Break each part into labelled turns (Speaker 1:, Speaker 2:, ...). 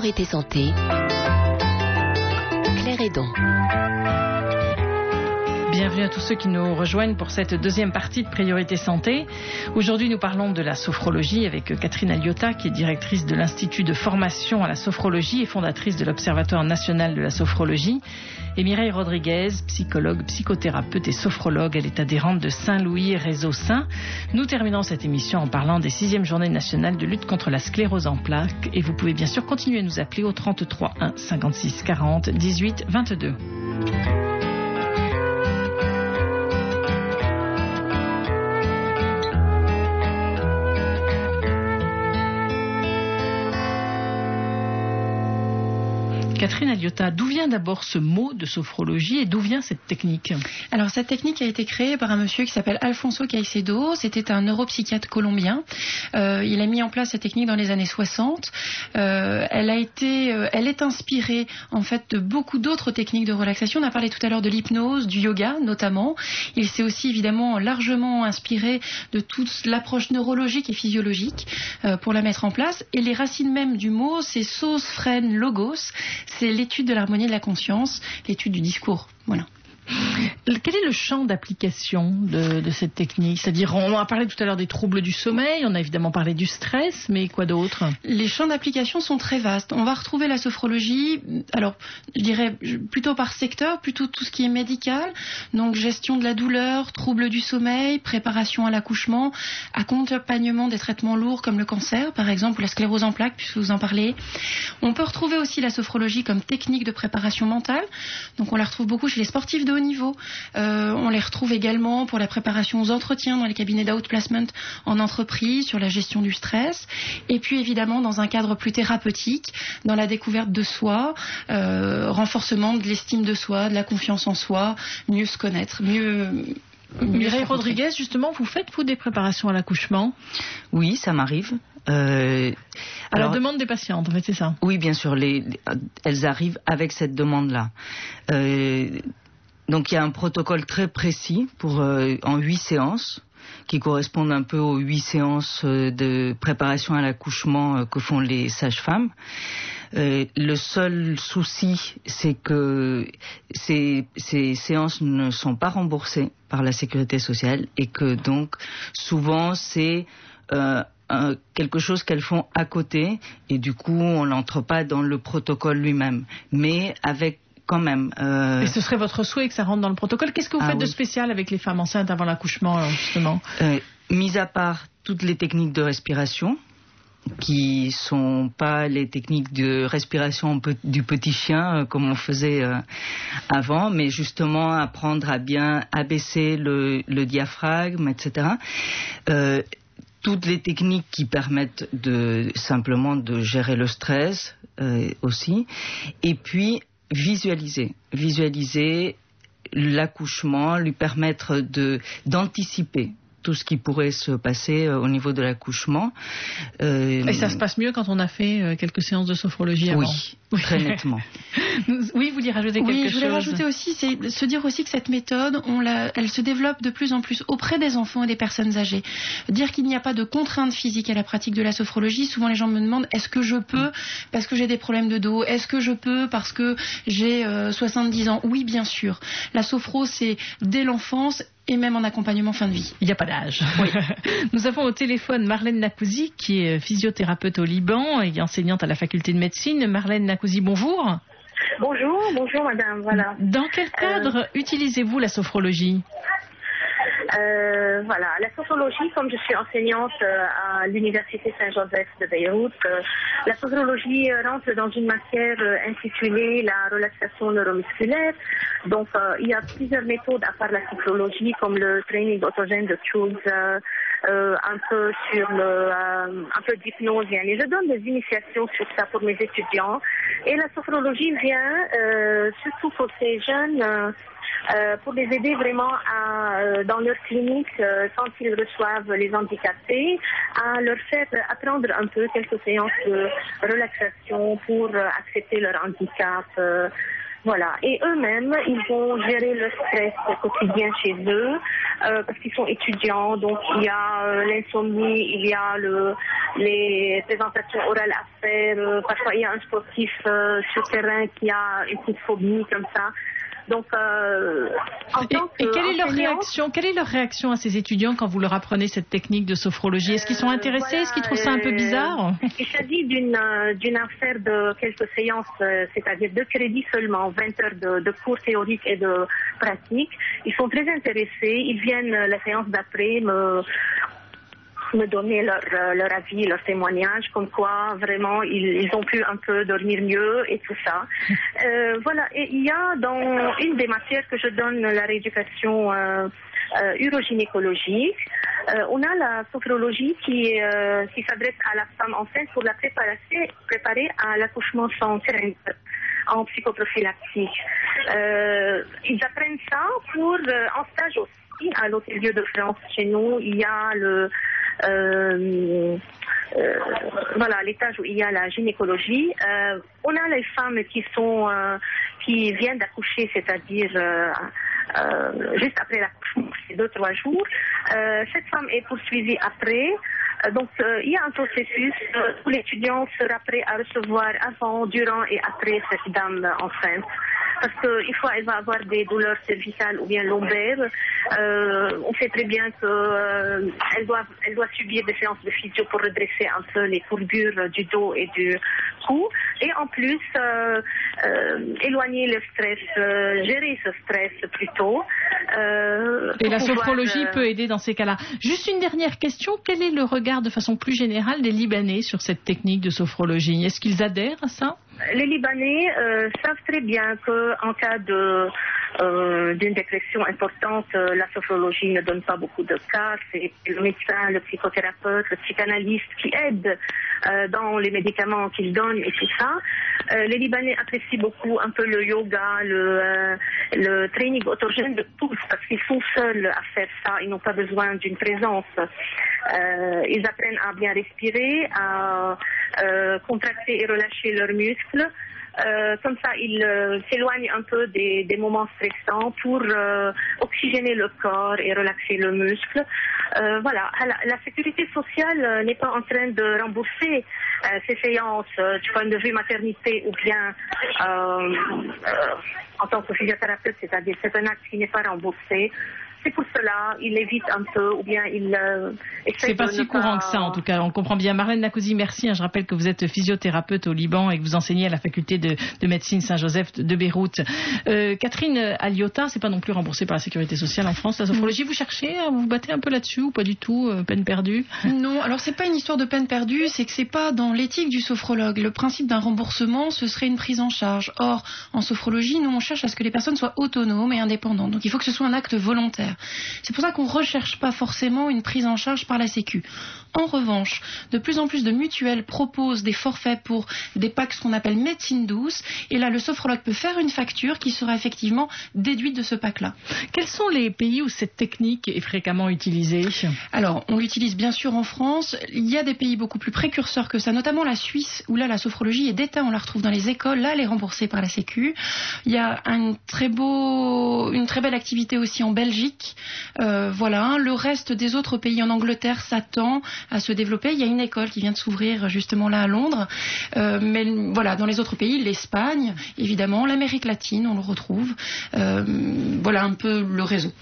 Speaker 1: Priorité Santé, Claire Hédon.
Speaker 2: Bienvenue à tous ceux qui nous rejoignent pour cette deuxième partie de Priorité Santé. Aujourd'hui, nous parlons de la sophrologie avec Catherine Aliotta, qui est directrice de l'Institut de formation à la sophrologie et fondatrice de l'Observatoire national de la sophrologie. Et Mireille Rodriguez, psychologue, psychothérapeute et sophrologue. Elle est adhérente de Saint-Louis Réseau Sain. Nous terminons cette émission en parlant des 6e journées nationales de lutte contre la sclérose en plaques. Et vous pouvez bien sûr continuer à nous appeler au 33 1 56 40 18 22. Catherine Aliotta, d'où vient d'abord ce mot de sophrologie et d'où vient cette technique?
Speaker 3: Alors cette technique a été créée par un monsieur qui s'appelle Alfonso Caicedo. C'était un neuropsychiatre colombien. Il a mis en place cette technique dans les années 60. Elle est inspirée en fait de beaucoup d'autres techniques de relaxation. On a parlé tout à l'heure de l'hypnose, du yoga notamment. Il s'est aussi évidemment largement inspiré de toute l'approche neurologique et physiologique pour la mettre en place. Et les racines même du mot, c'est sos, phren, logos. C'est l'étude de l'harmonie de la conscience, l'étude du discours. Voilà.
Speaker 2: Quel est le champ d'application de cette technique? C'est-à-dire, on a parlé tout à l'heure des troubles du sommeil, on a évidemment parlé du stress, mais quoi d'autre?
Speaker 3: Les champs d'application sont très vastes. On va retrouver la sophrologie, alors je dirais plutôt par secteur, plutôt tout ce qui est médical, donc gestion de la douleur, troubles du sommeil, préparation à l'accouchement, accompagnement des traitements lourds comme le cancer par exemple, ou la sclérose en plaques, puisque vous en parlez. On peut retrouver aussi la sophrologie comme technique de préparation mentale, donc on la retrouve beaucoup chez les sportifs de haut niveau. On les retrouve également pour la préparation aux entretiens dans les cabinets d'outplacement en entreprise, sur la gestion du stress, et puis évidemment dans un cadre plus thérapeutique, dans la découverte de soi, renforcement de l'estime de soi, de la confiance en soi, mieux se connaître, mieux
Speaker 2: Mireille Rodriguez, justement, vous faites des préparations à l'accouchement?
Speaker 4: Oui, ça m'arrive.
Speaker 2: À la demande des patientes, en fait, c'est ça?
Speaker 4: Oui, bien sûr, elles arrivent avec cette demande-là. Donc il y a un protocole très précis en 8 séances qui correspondent un peu aux 8 séances de préparation à l'accouchement que font les sages-femmes. Le seul souci, c'est que ces séances ne sont pas remboursées par la sécurité sociale et que donc souvent c'est quelque chose qu'elles font à côté et du coup on n'entre pas dans le protocole lui-même, mais avec quand même.
Speaker 2: Et ce serait votre souhait que ça rentre dans le protocole. Qu'est-ce que vous faites de spécial avec les femmes enceintes avant l'accouchement, justement?
Speaker 4: Mis à part toutes les techniques de respiration, qui sont pas les techniques de respiration du petit chien comme on faisait avant, mais justement apprendre à bien abaisser le diaphragme, etc. Toutes les techniques qui permettent simplement de gérer le stress aussi, et puis visualiser l'accouchement, lui permettre d'anticiper tout ce qui pourrait se passer au niveau de l'accouchement.
Speaker 2: Et ça se passe mieux quand on a fait quelques séances de sophrologie avant?
Speaker 4: Oui, très nettement.
Speaker 2: Oui, vous voulez rajouter quelque chose?
Speaker 3: Oui, je voulais rajouter aussi, c'est se dire aussi que cette méthode, elle se développe de plus en plus auprès des enfants et des personnes âgées. Dire qu'il n'y a pas de contraintes physiques à la pratique de la sophrologie, souvent les gens me demandent, est-ce que je peux parce que j'ai des problèmes de dos? Est-ce que je peux parce que j'ai 70 ans? Oui, bien sûr. La sophro, c'est dès l'enfance et même en accompagnement fin de vie.
Speaker 2: Il n'y a pas d'âge. Oui. Nous avons au téléphone Marlène Nakouzi, qui est physiothérapeute au Liban et enseignante à la faculté de médecine. Marlène Nakouzi, bonjour.
Speaker 5: Bonjour madame, voilà.
Speaker 2: Dans quel cadre utilisez-vous la sophrologie?
Speaker 5: La sophrologie, comme je suis enseignante à l'université Saint-Joseph de Beyrouth, la sophrologie rentre dans une matière intitulée la relaxation neuromusculaire. Donc il y a plusieurs méthodes à part la sophrologie, comme le training autogène de Schulz, un peu d'hypnose. Et je donne des initiations sur ça pour mes étudiants. Et la sophrologie vient surtout pour ces jeunes pour les aider vraiment dans leur clinique, quand ils reçoivent les handicapés, à leur faire apprendre un peu quelques séances de relaxation pour accepter leur handicap. Voilà, et eux-mêmes, ils vont gérer le stress quotidien chez eux, parce qu'ils sont étudiants, donc il y a l'insomnie, il y a les présentations orales à faire, parfois il y a un sportif sur terrain qui a une petite phobie comme ça. Donc,
Speaker 2: et quelle est leur réaction à ces étudiants quand vous leur apprenez cette technique de sophrologie? Est-ce qu'ils sont intéressés? Voilà, est-ce qu'ils trouvent ça un peu bizarre?
Speaker 5: Il s'agit d'une affaire de quelques séances, c'est-à-dire 2 crédits seulement, 20 heures de cours théoriques et de pratiques. Ils sont très intéressés. Ils viennent la séance d'après me donner leur avis, leur témoignage, comme quoi vraiment ils ont pu un peu dormir mieux et tout ça. Voilà, et il y a dans une des matières que je donne, la rééducation urogynécologique, on a la sophrologie qui s'adresse à la femme enceinte pour la préparer à l'accouchement sans crainte en psychoprophylaxie. Ils apprennent ça en stage aussi à l'Hôtel-Dieu de France. Chez nous, il y a l'étage où il y a la gynécologie. On a les femmes qui viennent d'accoucher, c'est-à-dire juste après l'accouchement, c'est 2-3 jours. Cette femme est poursuivie après. Donc, il y a un processus où l'étudiant sera prêt à recevoir avant, durant et après cette dame enceinte. Parce qu'une fois elle va avoir des douleurs cervicales ou bien lombaires, on sait très bien qu'elle doit subir des séances de physio pour redresser un peu les courbures du dos et du cou. Et en plus, éloigner le stress, gérer ce stress plutôt.
Speaker 2: Et la sophrologie peut aider dans ces cas-là. Juste une dernière question, quel est le regard de façon plus générale des Libanais sur cette technique de sophrologie? Est-ce qu'ils adhèrent à ça?
Speaker 5: Les Libanais savent très bien qu'en cas d'une dépression importante, la sophrologie ne donne pas beaucoup de cas. C'est le médecin, le psychothérapeute, le psychanalyste qui aide dans les médicaments qu'ils donnent et tout ça. Les Libanais apprécient beaucoup un peu le yoga, le training autogène de tous, parce qu'ils sont seuls à faire ça. Ils n'ont pas besoin d'une présence. Ils apprennent à bien respirer, à contracter et relâcher leurs muscles. Comme ça, ils s'éloignent un peu des moments stressants pour oxygéner le corps et relaxer le muscle. Voilà, la sécurité sociale n'est pas en train de rembourser ces séances du point de vue maternité ou bien en tant que physiothérapeute, c'est-à-dire c'est un acte qui n'est pas remboursé. C'est pour cela, il évite un peu, ou bien il essaie
Speaker 2: c'est pas si courant que ça, en tout cas. On comprend bien. Marlène Nakouzi, merci. Je rappelle que vous êtes physiothérapeute au Liban et que vous enseignez à la faculté de médecine Saint-Joseph de Beyrouth. Catherine Aliota, c'est pas non plus remboursé par la sécurité sociale en France. La sophrologie, vous cherchez, vous battez un peu là-dessus ou pas du tout, peine perdue?
Speaker 3: Non, alors c'est pas une histoire de peine perdue, c'est que c'est pas dans l'éthique du sophrologue. Le principe d'un remboursement, ce serait une prise en charge. Or, en sophrologie, nous on cherche à ce que les personnes soient autonomes et indépendantes. Donc il faut que ce soit un acte volontaire. C'est pour ça qu'on ne recherche pas forcément une prise en charge par la Sécu. En revanche, de plus en plus de mutuelles proposent des forfaits pour des packs, ce qu'on appelle médecine douce. Et là, le sophrologue peut faire une facture qui sera effectivement déduite de ce pack-là.
Speaker 2: Quels sont les pays où cette technique est fréquemment utilisée?
Speaker 3: Alors, on l'utilise bien sûr en France. Il y a des pays beaucoup plus précurseurs que ça, notamment la Suisse, où là, la sophrologie est d'État. On la retrouve dans les écoles. Là, elle est remboursée par la Sécu. Il y a une très belle activité aussi en Belgique. Voilà. Le reste des autres pays, en Angleterre, s'attend à se développer. Il y a une école qui vient de s'ouvrir justement là à Londres. Mais voilà, dans les autres pays, l'Espagne, évidemment, l'Amérique latine, on le retrouve. Voilà un peu le réseau.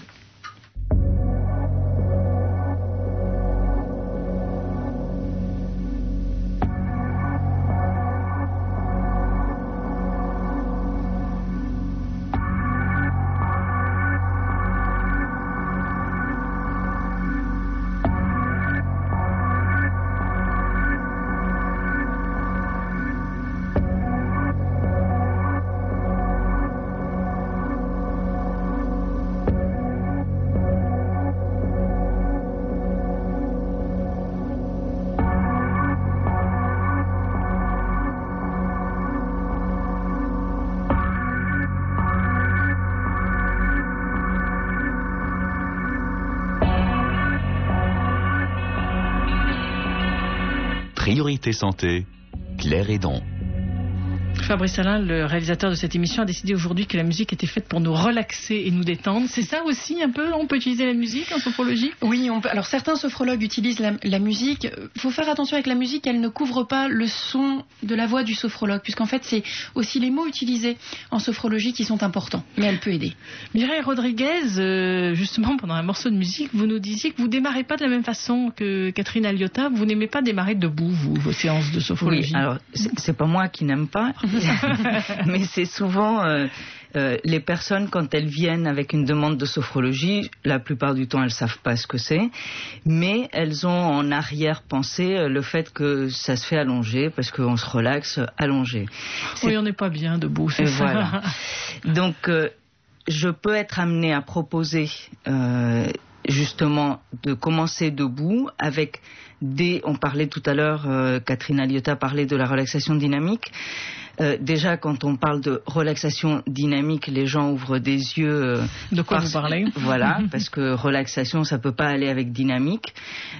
Speaker 1: Priorité santé, Claire Hédon.
Speaker 2: Fabrice Alain, le réalisateur de cette émission, a décidé aujourd'hui que la musique était faite pour nous relaxer et nous détendre. C'est ça aussi un peu, on peut utiliser la musique en sophrologie?
Speaker 3: Oui, on peut. Alors certains sophrologues utilisent la musique. Il faut faire attention avec la musique, elle ne couvre pas le son de la voix du sophrologue, puisqu'en fait c'est aussi les mots utilisés en sophrologie qui sont importants, mais elle peut aider.
Speaker 2: Mireille Rodriguez, justement pendant un morceau de musique, vous nous disiez que vous démarrez pas de la même façon que Catherine Aliotta, vous n'aimez pas démarrer debout, vous, vos séances de sophrologie.
Speaker 4: Oui, alors c'est pas moi qui n'aime pas, mais c'est souvent les personnes quand elles viennent avec une demande de sophrologie, la plupart du temps elles savent pas ce que c'est, mais elles ont en arrière-pensée le fait que ça se fait allongé parce qu'on se relaxe allongé.
Speaker 2: Oui, on n'est pas bien debout, c'est ça.
Speaker 4: Voilà. Donc je peux être amenée à proposer justement de commencer debout avec on parlait tout à l'heure, Catherine Aliotta parlait de la relaxation dynamique. Déjà, quand on parle de relaxation dynamique, les gens ouvrent des yeux.
Speaker 2: De quoi vous parlez?
Speaker 4: Voilà, parce que relaxation, ça peut pas aller avec dynamique.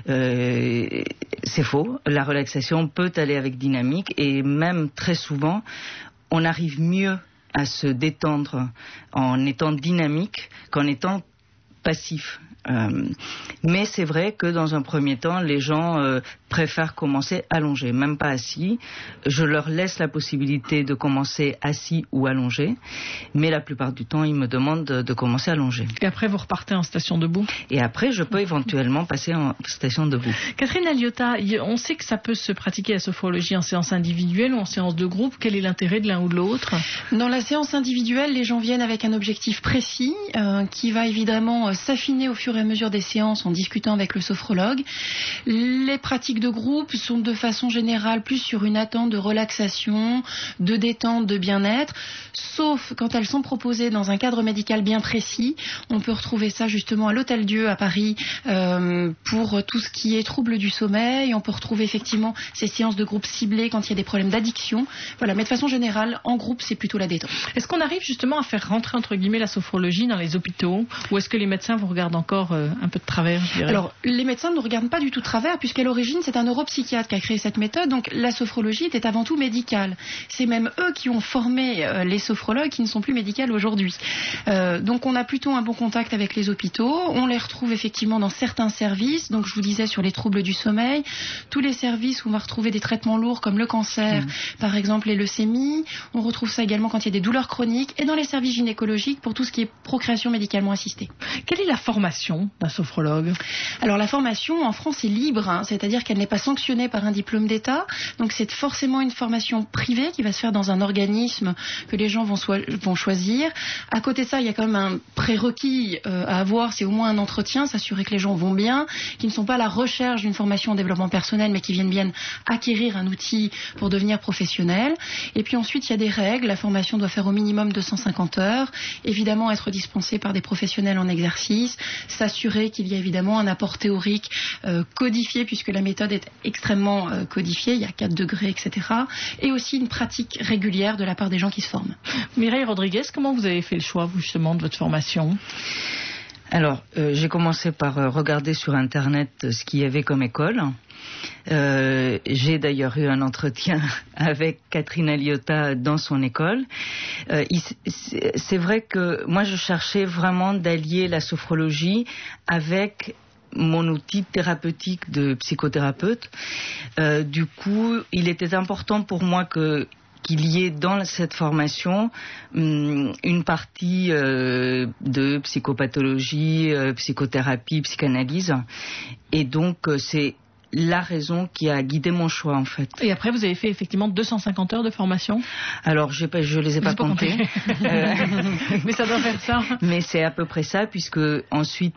Speaker 4: C'est faux. La relaxation peut aller avec dynamique, et même très souvent, on arrive mieux à se détendre en étant dynamique qu'en étant passif. Mais c'est vrai que dans un premier temps, les gens préfèrent commencer allongés, même pas assis. Je leur laisse la possibilité de commencer assis ou allongé, mais la plupart du temps, ils me demandent de commencer allongé.
Speaker 2: Et après, vous repartez en station debout?
Speaker 4: Et après, je peux éventuellement passer en station debout.
Speaker 2: Catherine Aliotta, on sait que ça peut se pratiquer la sophrologie en séance individuelle ou en séance de groupe. Quel est l'intérêt de l'un ou de l'autre?
Speaker 3: Dans la séance individuelle, les gens viennent avec un objectif précis qui va évidemment s'affiner au fur et à mesure des séances en discutant avec le sophrologue. Les pratiques de groupe sont de façon générale plus sur une attente de relaxation, de détente, de bien-être, sauf quand elles sont proposées dans un cadre médical bien précis. On peut retrouver ça justement à l'Hôtel Dieu à Paris pour tout ce qui est troubles du sommeil. On peut retrouver effectivement ces séances de groupe ciblées quand il y a des problèmes d'addiction. Voilà, mais de façon générale, en groupe, c'est plutôt la détente.
Speaker 2: Est-ce qu'on arrive justement à faire rentrer entre guillemets la sophrologie dans les hôpitaux, ou est-ce que les médecins vous regardent encore un peu de travers, je dirais?
Speaker 3: Alors, les médecins ne nous regardent pas du tout de travers, puisqu'à l'origine, c'est un neuropsychiatre qui a créé cette méthode. Donc, la sophrologie était avant tout médicale. C'est même eux qui ont formé les sophrologues qui ne sont plus médicales aujourd'hui. Donc, on a plutôt un bon contact avec les hôpitaux. On les retrouve effectivement dans certains services. Donc, je vous disais sur les troubles du sommeil, tous les services où on va retrouver des traitements lourds comme le cancer, par exemple les leucémies. On retrouve ça également quand il y a des douleurs chroniques, et dans les services gynécologiques pour tout ce qui est procréation médicalement assistée.
Speaker 2: Quelle est la formation d'un sophrologue?
Speaker 3: Alors la formation en France est libre, c'est-à-dire qu'elle n'est pas sanctionnée par un diplôme d'État, donc c'est forcément une formation privée qui va se faire dans un organisme que les gens vont choisir. À côté de ça, il y a quand même un prérequis à avoir, c'est au moins un entretien, s'assurer que les gens vont bien, qu'ils ne sont pas à la recherche d'une formation en développement personnel, mais qui viennent bien acquérir un outil pour devenir professionnel. Et puis ensuite, il y a des règles. La formation doit faire au minimum 250 heures, évidemment être dispensée par des professionnels en exercice, s'assurer qu'il y a évidemment un apport théorique codifié, puisque la méthode est extrêmement codifiée, il y a 4 degrés, etc. Et aussi une pratique régulière de la part des gens qui se forment.
Speaker 2: Mireille Rodriguez, comment vous avez fait le choix, vous, justement, de votre formation?
Speaker 4: Alors, j'ai commencé par regarder sur Internet ce qu'il y avait comme école. J'ai d'ailleurs eu un entretien avec Catherine Aliotta dans son école. C'est vrai que moi, je cherchais vraiment d'allier la sophrologie avec mon outil thérapeutique de psychothérapeute. Du coup, il était important pour moi qu'il y ait dans cette formation une partie de psychopathologie, psychothérapie, psychanalyse. Et donc, c'est la raison qui a guidé mon choix, en fait.
Speaker 2: Et après, vous avez fait effectivement 250 heures de formation?
Speaker 4: Alors, je les ai pas comptées.
Speaker 2: Mais ça doit faire ça.
Speaker 4: Mais c'est à peu près ça, puisque ensuite,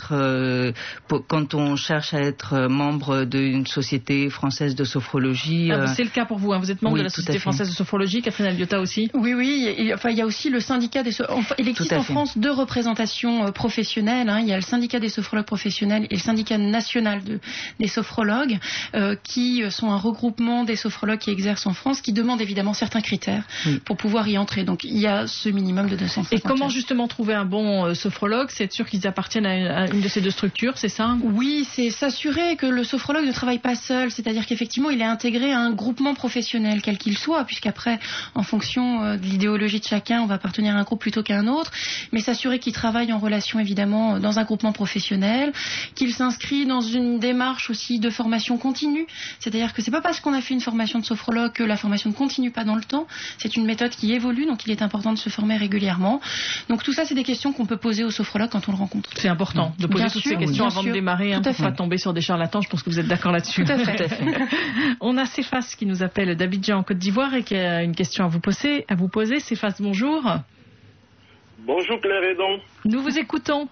Speaker 4: quand on cherche à être membre d'une société française de sophrologie...
Speaker 2: c'est le cas pour vous, hein. Vous êtes membre de la Société française de sophrologie, Catherine Aliotta aussi?
Speaker 3: Oui. Il y a aussi le syndicat des sophrologues. Il existe en France 2 représentations professionnelles. Il y a le syndicat des sophrologues professionnels et le syndicat national des sophrologues sophrologues qui sont un regroupement des sophrologues qui exercent en France, qui demandent évidemment certains critères pour pouvoir y entrer. Donc il y a ce minimum de 250.
Speaker 2: Et comment justement trouver un bon sophrologue? C'est être sûr qu'ils appartiennent à une de ces deux structures, c'est ça?
Speaker 3: Oui, c'est s'assurer que le sophrologue ne travaille pas seul, c'est-à-dire qu'effectivement il est intégré à un groupement professionnel, quel qu'il soit, puisqu'après, en fonction de l'idéologie de chacun, on va appartenir à un groupe plutôt qu'à un autre, mais s'assurer qu'il travaille en relation évidemment dans un groupement professionnel, qu'il s'inscrit dans une démarche aussi de formation continue, c'est-à-dire que c'est pas parce qu'on a fait une formation de sophrologue que la formation ne continue pas dans le temps, c'est une méthode qui évolue, donc il est important de se former régulièrement. Donc tout ça, c'est des questions qu'on peut poser au sophrologue quand on le rencontre.
Speaker 2: C'est important de poser toutes ces questions avant de démarrer, pour pas tomber sur des charlatans. Je pense que vous êtes d'accord là-dessus.
Speaker 3: Tout à fait.
Speaker 2: On a Céphas qui nous appelle d'Abidjan en Côte d'Ivoire et qui a une question à vous poser. Céphas, bonjour.
Speaker 1: Bonjour Claire Edon.
Speaker 2: Nous vous écoutons.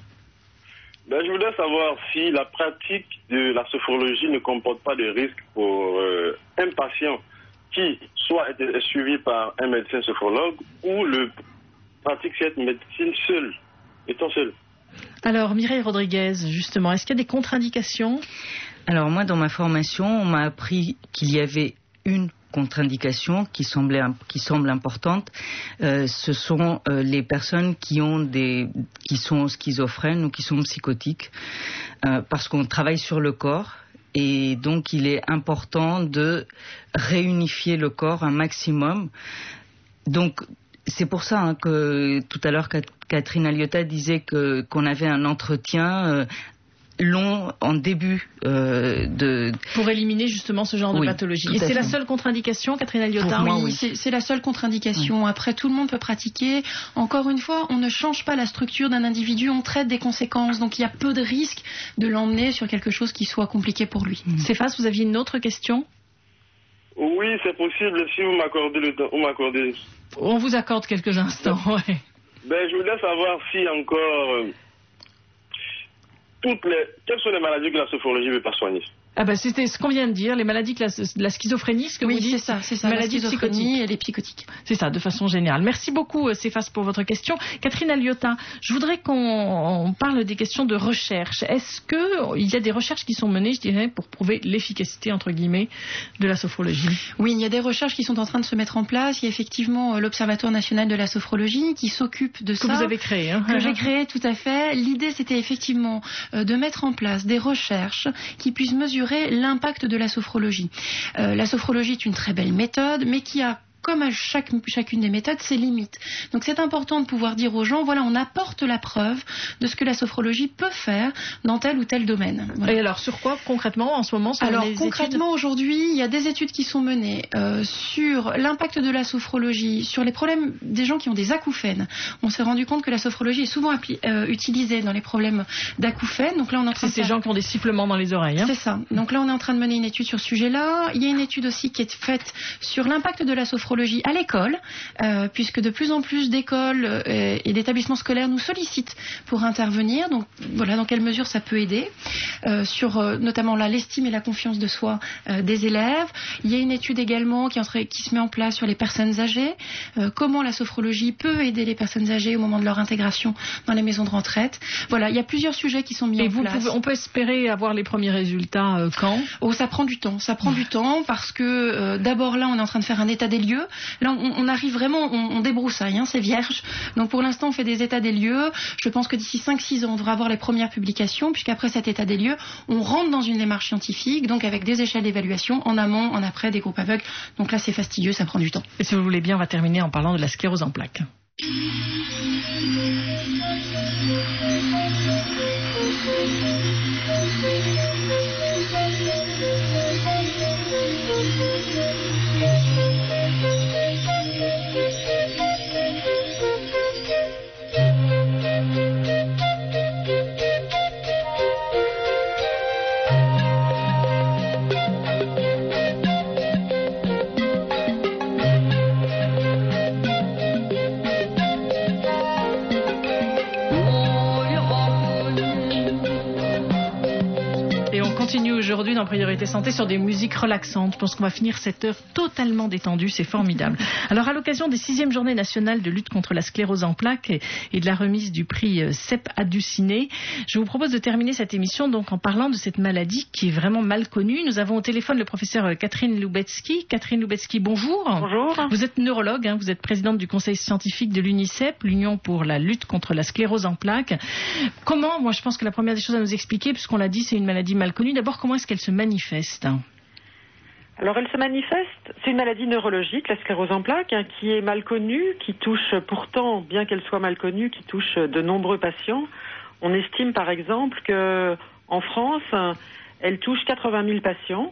Speaker 1: Je voudrais savoir si la pratique de la sophrologie ne comporte pas de risque pour un patient qui soit est suivi par un médecin sophrologue ou le pratique cette médecine seul, étant seul.
Speaker 2: Alors Mireille Rodriguez, justement, est-ce qu'il y a des contre-indications?
Speaker 4: Alors moi, dans ma formation, on m'a appris qu'il y avait une contre-indication qui semble importante. Ce sont les personnes qui sont schizophrènes ou qui sont psychotiques, parce qu'on travaille sur le corps. Et donc, il est important de réunifier le corps un maximum. Donc, c'est pour ça que tout à l'heure, Catherine Aliotta disait qu'on avait un entretien long en début
Speaker 2: pour éliminer justement ce genre de pathologie. Et c'est la seule contre-indication, Catherine Aliotta?
Speaker 3: Oui, c'est la seule contre-indication. Après, tout le monde peut pratiquer. Encore une fois, on ne change pas la structure d'un individu, on traite des conséquences. Donc il y a peu de risques de l'emmener sur quelque chose qui soit compliqué pour lui.
Speaker 2: Céphas, vous aviez une autre question?
Speaker 1: Oui, c'est possible si vous m'accordez le temps.
Speaker 2: On vous accorde quelques instants, ouais.
Speaker 1: Je voulais savoir si encore quelles sont les maladies que la sophrologie ne veut pas soigner?
Speaker 2: C'était ce qu'on vient de dire, les maladies, la schizophrénie, ce que vous dites.
Speaker 3: C'est ça,
Speaker 2: maladies psychotiques
Speaker 3: et les psychotiques.
Speaker 2: C'est ça, de façon générale. Merci beaucoup, Céphas, pour votre question. Catherine Aliotta, je voudrais qu'on parle des questions de recherche. Est-ce qu'il y a des recherches qui sont menées, je dirais, pour prouver l'efficacité, entre guillemets, de la sophrologie?
Speaker 3: Oui, il y a des recherches qui sont en train de se mettre en place. Il y a effectivement l'Observatoire national de la sophrologie qui s'occupe de ça.
Speaker 2: Que vous avez créé, hein?
Speaker 3: Que j'ai créé, tout à fait. L'idée, c'était effectivement de mettre en place des recherches qui puissent mesurer l'impact de la sophrologie. La sophrologie est une très belle méthode, mais qui a, comme à chacune des méthodes, ses limites. Donc c'est important de pouvoir dire aux gens, voilà, on apporte la preuve de ce que la sophrologie peut faire dans tel ou tel domaine. Voilà.
Speaker 2: Et alors sur quoi concrètement en ce moment?
Speaker 3: Alors concrètement aujourd'hui, il y a des études qui sont menées sur l'impact de la sophrologie, sur les problèmes des gens qui ont des acouphènes. On s'est rendu compte que la sophrologie est souvent utilisée dans les problèmes d'acouphènes. Donc là, on est en train
Speaker 2: c'est ces gens qui ont des sifflements dans les oreilles.
Speaker 3: C'est ça. Donc là, on est en train de mener une étude sur ce sujet-là. Il y a une étude aussi qui est faite sur l'impact de la sophrologie à l'école, puisque de plus en plus d'écoles et d'établissements scolaires nous sollicitent pour intervenir. Donc voilà dans quelle mesure ça peut aider sur notamment l'estime et la confiance de soi des élèves. Il y a une étude également qui se met en place sur les personnes âgées, comment la sophrologie peut aider les personnes âgées au moment de leur intégration dans les maisons de retraite. Voilà, il y a plusieurs sujets qui sont mis en place.
Speaker 2: On peut espérer avoir les premiers résultats quand?
Speaker 3: Ça prend du temps. Ça prend du temps parce que d'abord là, on est en train de faire un état des lieux. Là, on arrive vraiment, on débroussaille, c'est vierge. Donc pour l'instant, on fait des états des lieux. Je pense que d'ici 5-6 ans, on devra avoir les premières publications, puisqu'après cet état des lieux, on rentre dans une démarche scientifique, donc avec des échelles d'évaluation, en amont, en après, des groupes aveugles. Donc là, c'est fastidieux, ça prend du temps.
Speaker 2: Et si vous voulez bien, on va terminer en parlant de la sclérose en plaques. aujourd'hui dans Priorité Santé sur des musiques relaxantes. Je pense qu'on va finir cette heure totalement détendue, c'est formidable. Alors à l'occasion des 6e journées nationales de lutte contre la sclérose en plaques et de la remise du prix CEP Aduciné, je vous propose de terminer cette émission donc en parlant de cette maladie qui est vraiment mal connue. Nous avons au téléphone le professeur Catherine Lubetsky. Catherine Lubetsky, bonjour.
Speaker 6: Bonjour.
Speaker 2: Vous êtes neurologue, vous êtes présidente du conseil scientifique de l'UNICEP, l'Union pour la lutte contre la sclérose en plaques. Comment, moi je pense que la première des choses à nous expliquer, puisqu'on l'a dit, c'est une maladie mal connue. D'abord, comment est-ce qu'elle se manifeste ?
Speaker 6: Alors elle se manifeste, c'est une maladie neurologique, la sclérose en plaques, qui est mal connue, qui touche pourtant, bien qu'elle soit mal connue, qui touche de nombreux patients. On estime par exemple qu'en France, elle touche 80 000 patients.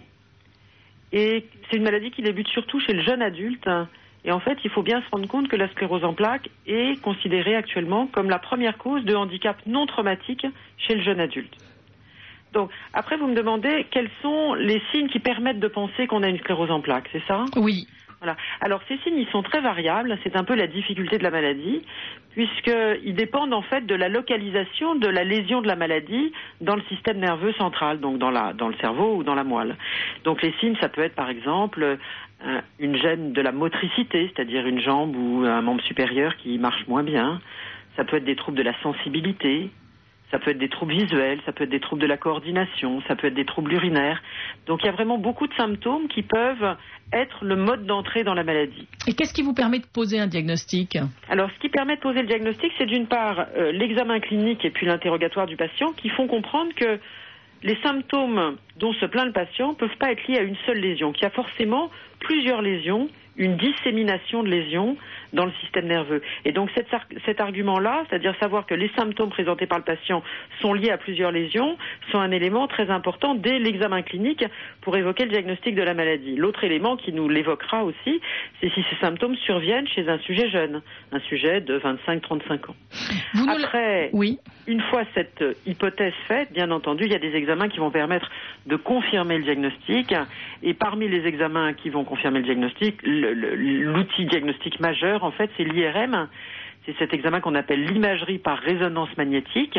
Speaker 6: Et c'est une maladie qui débute surtout chez le jeune adulte. Et en fait, il faut bien se rendre compte que la sclérose en plaques est considérée actuellement comme la première cause de handicap non traumatique chez le jeune adulte. Donc, après, vous me demandez quels sont les signes qui permettent de penser qu'on a une sclérose en plaques, c'est ça ?
Speaker 2: Oui.
Speaker 6: Voilà. Alors, ces signes, ils sont très variables. C'est un peu la difficulté de la maladie, puisqu'ils dépendent en fait de la localisation de la lésion de la maladie dans le système nerveux central, donc dans le cerveau ou dans la moelle. Donc, les signes, ça peut être par exemple une gêne de la motricité, c'est-à-dire une jambe ou un membre supérieur qui marche moins bien. Ça peut être des troubles de la sensibilité. Ça peut être des troubles visuels, ça peut être des troubles de la coordination, ça peut être des troubles urinaires. Donc il y a vraiment beaucoup de symptômes qui peuvent être le mode d'entrée dans la maladie.
Speaker 2: Et qu'est-ce qui vous permet de poser un diagnostic ?
Speaker 6: Alors ce qui permet de poser le diagnostic, c'est d'une part l'examen clinique et puis l'interrogatoire du patient qui font comprendre que les symptômes dont se plaint le patient ne peuvent pas être liés à une seule lésion, qu'il y a forcément plusieurs lésions, une dissémination de lésions dans le système nerveux. Et donc cet argument-là, c'est-à-dire savoir que les symptômes présentés par le patient sont liés à plusieurs lésions, sont un élément très important dès l'examen clinique pour évoquer le diagnostic de la maladie. L'autre élément qui nous l'évoquera aussi, c'est si ces symptômes surviennent chez un sujet jeune, un sujet de 25-35 ans. Après, oui. Une fois cette hypothèse faite, bien entendu, il y a des examens qui vont permettre de confirmer le diagnostic. Et parmi les examens qui vont confirmer le diagnostic, l'outil diagnostique majeur, en fait, c'est l'IRM. C'est cet examen qu'on appelle l'imagerie par résonance magnétique,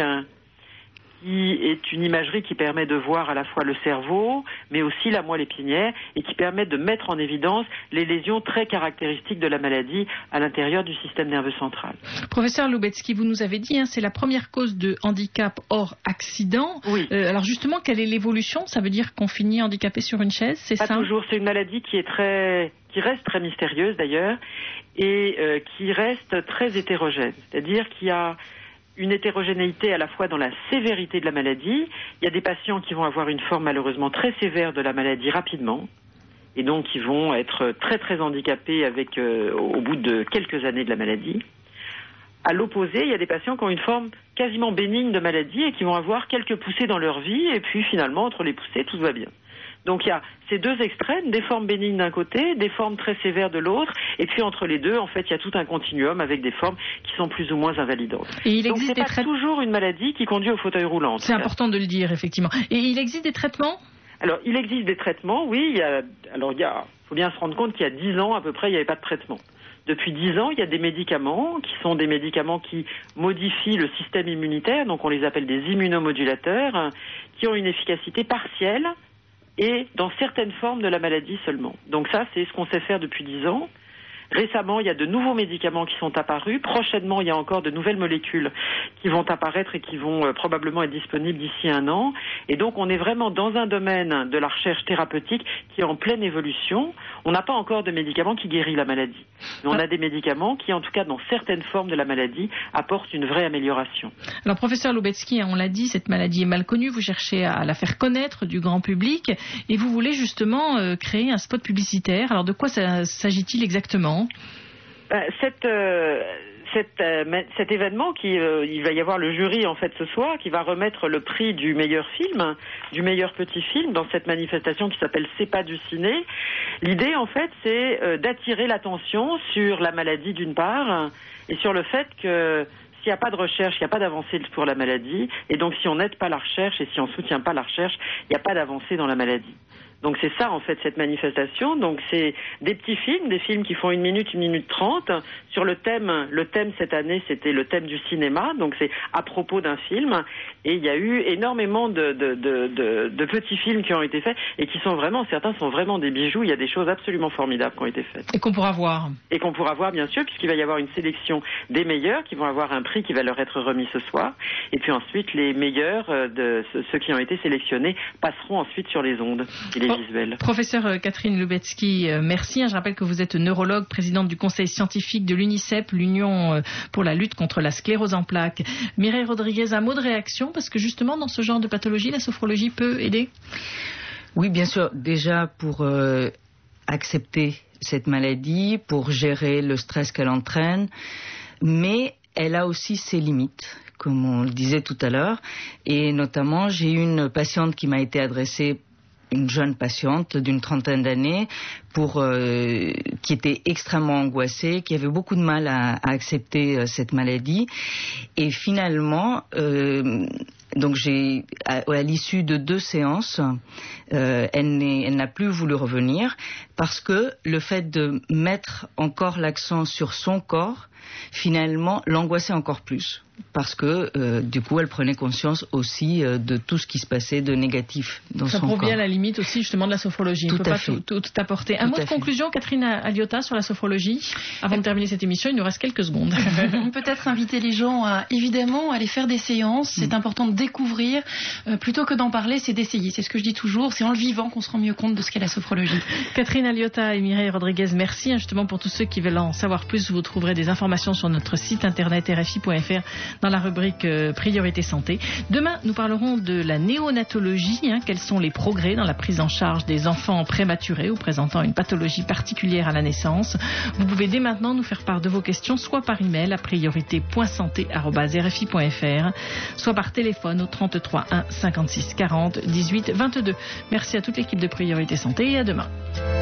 Speaker 6: qui est une imagerie qui permet de voir à la fois le cerveau, mais aussi la moelle épinière, et qui permet de mettre en évidence les lésions très caractéristiques de la maladie à l'intérieur du système nerveux central.
Speaker 2: Professeur Lubetsky, vous nous avez dit, c'est la première cause de handicap hors accident.
Speaker 6: Oui.
Speaker 2: Alors justement, quelle est l'évolution ? Ça veut dire qu'on finit handicapé sur une chaise, c'est ça ?
Speaker 6: Pas toujours, c'est une maladie qui reste très mystérieuse d'ailleurs, et qui reste très hétérogène. C'est-à-dire qu'il y a une hétérogénéité à la fois dans la sévérité de la maladie. Il y a des patients qui vont avoir une forme malheureusement très sévère de la maladie rapidement, et donc qui vont être très très handicapés au bout de quelques années de la maladie. À l'opposé, il y a des patients qui ont une forme quasiment bénigne de maladie et qui vont avoir quelques poussées dans leur vie, et puis finalement, entre les poussées, tout va bien. Donc il y a ces deux extrêmes, des formes bénignes d'un côté, des formes très sévères de l'autre, et puis entre les deux, en fait, il y a tout un continuum avec des formes qui sont plus ou moins invalidantes. Donc c'est pas toujours une maladie qui conduit au fauteuil roulant.
Speaker 2: C'est important de le dire, effectivement. Et il existe des traitements ?
Speaker 6: Alors il existe des traitements, oui. Faut bien se rendre compte qu'il y a 10 ans à peu près, il n'y avait pas de traitement. Depuis 10 ans, il y a des médicaments qui sont des médicaments qui modifient le système immunitaire, donc on les appelle des immunomodulateurs, qui ont une efficacité partielle et dans certaines formes de la maladie seulement. Donc ça, c'est ce qu'on sait faire depuis 10 ans. Récemment, il y a de nouveaux médicaments qui sont apparus. Prochainement, il y a encore de nouvelles molécules qui vont apparaître et qui vont probablement être disponibles d'ici 1 an. Et donc, on est vraiment dans un domaine de la recherche thérapeutique qui est en pleine évolution. On n'a pas encore de médicaments qui guérissent la maladie. Mais on a des médicaments qui, en tout cas, dans certaines formes de la maladie, apportent une vraie amélioration.
Speaker 2: Alors, professeur Lubetsky, on l'a dit, cette maladie est mal connue. Vous cherchez à la faire connaître du grand public et vous voulez justement créer un spot publicitaire. Alors, de quoi s'agit-il exactement ?
Speaker 6: Cet événement il va y avoir le jury en fait ce soir qui va remettre le prix du meilleur film, du meilleur petit film dans cette manifestation qui s'appelle C'est pas du ciné. L'idée en fait c'est d'attirer l'attention sur la maladie d'une part et sur le fait que s'il n'y a pas de recherche, il n'y a pas d'avancée pour la maladie et donc si on n'aide pas la recherche et si on ne soutient pas la recherche, il n'y a pas d'avancée dans la maladie. Donc c'est ça en fait cette manifestation. Donc c'est des petits films, des films qui font 1 minute, 1 minute 30 sur le thème. Le thème cette année c'était le thème du cinéma. Donc c'est à propos d'un film. Et il y a eu énormément de petits films qui ont été faits et qui sont vraiment, certains sont vraiment des bijoux. Il y a des choses absolument formidables qui ont été faites.
Speaker 2: Et qu'on pourra voir.
Speaker 6: Et qu'on pourra voir bien sûr, puisqu'il va y avoir une sélection des meilleurs qui vont avoir un prix qui va leur être remis ce soir. Et puis ensuite les meilleurs de ceux qui ont été sélectionnés passeront ensuite sur les ondes et les visuels.
Speaker 2: Professeur Catherine Lubetsky, merci. Je rappelle que vous êtes neurologue, présidente du conseil scientifique de l'UNICEP, l'Union pour la lutte contre la sclérose en plaques. Mireille Rodriguez, un mot de réaction, parce que justement dans ce genre de pathologie, la sophrologie peut aider?
Speaker 4: Oui, bien sûr. Déjà pour accepter cette maladie, pour gérer le stress qu'elle entraîne, mais elle a aussi ses limites, comme on le disait tout à l'heure. Et notamment, j'ai eu une patiente qui m'a été adressée, une jeune patiente d'une 30aine d'années, qui était extrêmement angoissée, qui avait beaucoup de mal à accepter cette maladie. Et finalement, donc à l'issue de 2 séances, elle n'a plus voulu revenir parce que le fait de mettre encore l'accent sur son corps, finalement, l'angoissait encore plus. Parce que, du coup, elle prenait conscience aussi de tout ce qui se passait de négatif dans son corps.
Speaker 2: Ça prouve bien la limite aussi, justement, de la sophrologie. On ne peut pas tout apporter. Un mot de conclusion, Catherine Aliotta, sur la sophrologie. Avant de terminer cette émission, il nous reste quelques secondes.
Speaker 3: Peut-être inviter les gens à, évidemment, aller faire des séances. C'est important de découvrir. Plutôt que d'en parler, c'est d'essayer. C'est ce que je dis toujours. C'est en le vivant qu'on se rend mieux compte de ce qu'est la sophrologie.
Speaker 2: Catherine Aliotta et Mireille Rodriguez, merci. Justement, pour tous ceux qui veulent en savoir plus, vous trouverez des informations sur notre site internet rfi.fr dans la rubrique Priorité Santé. Demain, nous parlerons de la néonatologie. Quels sont les progrès dans la prise en charge des enfants prématurés ou présentant une pathologie particulière à la naissance. Vous pouvez dès maintenant nous faire part de vos questions, soit par email à priorité.santé@rfi.fr, soit par téléphone au 33 1 56 40 18 22. Merci à toute l'équipe de Priorité Santé et à demain.